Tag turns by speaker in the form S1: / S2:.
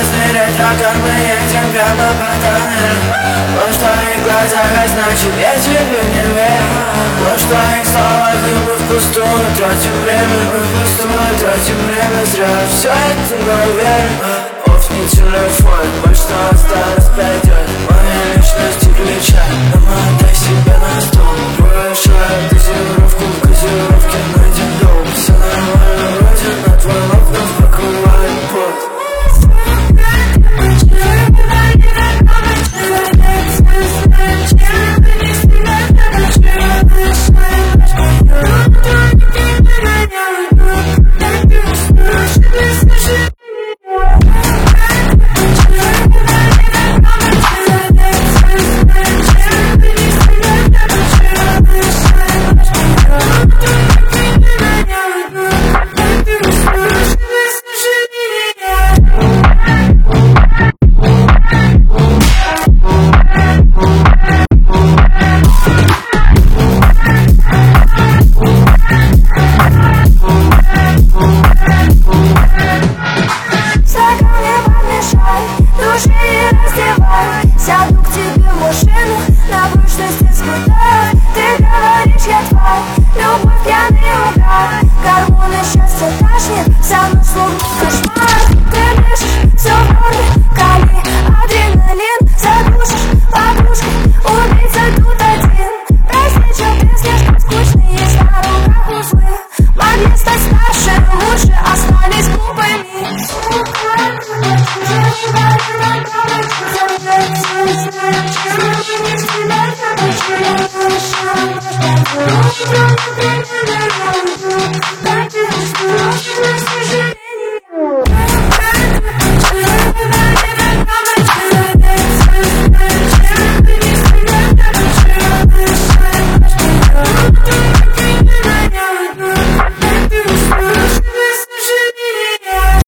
S1: разнырять, раком мы едем прямо по тоннелю. Ложь в твоих глазах, а значит я тебе не верю. Ложь в твоих словах, и мы впустую тратим время. Мы впустую тратим время зря. Все это наверное. Офни телефон, больше что осталось пройдет. Моя личность и ключа, намотай себе на стол. Большая дозировку в газировке найдем дом. Все нормально, родина, твой лоб нас покрывает пот.
S2: Сяду к тебе в машину, на прочность испытаю. Ты говоришь, я тварь, любовь пьяный угар. Гормоны счастья тащит, со мной словно кошмар. Ты дышишь, все в норме, кали, адреналин. Задушишь подушкой, убийца тут один. Прости, что ты слишком скучный, есть на руках узлы. Могли стать старше, лучше остались глупыми. Thank you.